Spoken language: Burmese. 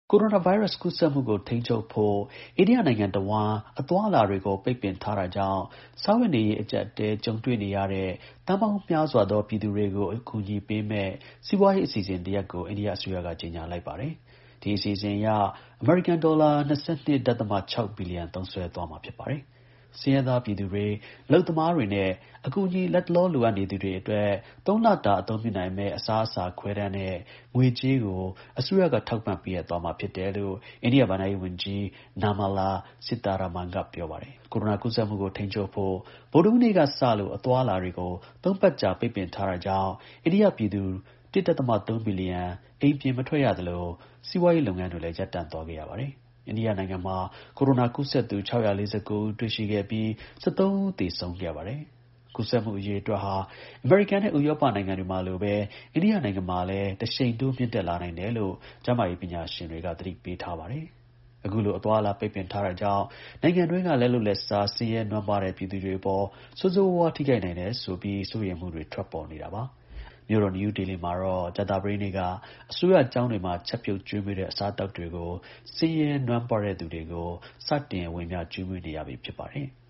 ကိုရိုနာဗိုင်းရပ်စ်ကူးစက်မှုကို ထိန်းချုပ်ဖို့ အိန္ဒိယနိုင်ငံတစ်ဝှမ်း အသွားအလာတွေကို ပိတ်ပင်ထားတာကြောင့် စားဝတ်နေရေး အကျပ်အတည်း ကြုံတွေ့နေရတဲ့ သန်းပေါင်းများစွာသော ပြည်သူတွေကို အကူအညီပေးမယ့် စီးပွားရေး အစီအစဉ်တစ်ရပ်ကို အိန္ဒိယအစိုးရက ကြေညာလိုက်ပါတယ်။ ဒီ အစီအစဉ်အရ အမေရိကန် ဒေါ်လာ ၂၂.၆ ဘီလီယံ သုံးစွဲသွားမှာ ဖြစ်ပါတယ်။ ဆင်းရဲသားပြည်သူတွေ၊ အလုပ်သမားတွေနဲ့ အကူအညီ လတ်တလော လိုအပ်နေသူတွေအတွက် ၃ လတာ အသုံးပြုနိုင်မယ့် အစားအစာ ခွဲတမ်းနဲ့ ငွေကြေးကို အစိုးရက ထောက်ပံ့ပေးအပ်သွားမှာ ဖြစ်တယ်လို့ အိန္ဒိယ ဘဏ္ဍာရေးဝန်ကြီး Nirmala Sitharaman က ပြောပါတယ်။ ကိုရိုနာ ကူးစက်မှုကို ထိန်းချုပ်ဖို့ ဗုဒ္ဓဟူးနေ့ကစလို့ အသွားအလာတွေကို ၃ ပတ်ကြာ ပိတ်ပင်ထားတာကြောင့် အိန္ဒိယပြည်သူ ၁.၃ ဘီလီယံ အိမ်ပြင်မထွက်ရသလို စီးပွားရေးလုပ်ငန်းတွေလည်း ရပ်တန့်သွားခဲ့ရပါတယ်။ အိန္ဒိယနိုင်ငံမှာ ကိုရိုနာ ကူးစက်သူ ၆၄၉ ဦး တွေ့ရှိခဲ့ပြီး ၁၃ ဦး သေဆုံးခဲ့ပါတယ်။ ကူးစက်မှု အရေအတွက်ဟာ အမေရိကန်နဲ့ ဥရောပနိုင်ငံတွေမှာလိုပဲ အိန္ဒိယနိုင်ငံမှာလည်း တစ်ရှိန်ထိုး မြင့်တက်လာနိုင်တယ်လို့ ကျန်းမာရေး ပညာရှင်တွေက သတိပေးထားပါတယ်။ အခုလို အသွားအလာ ပိတ်ပင်ထားတာကြောင့် နိုင်ငံတွင်းက လက်လုပ်လက်စား ဆင်းရဲနွမ်းပါးတဲ့ ပြည်သူတွေအပေါ် ဆိုးဆိုးဝါးဝါး ထိခိုက်နိုင်တယ်ဆိုပြီး စိုးရိမ်မှုတွေ ထွက်ပေါ်နေတာပါ။ မြို့တော် နယူးဒေလီမှာတော့ ကြာသပတေးနေ့က အစိုးရကျောင်းတွေမှာ ချက်ပြုတ်ကျွေးမွေးတဲ့ အစားအသောက်တွေကို ဆင်းရဲနွမ်းပါးတဲ့သူတွေကို စတင် ဝေမျှကျွေးမွေးနေရပြီ ဖြစ်ပါတယ်။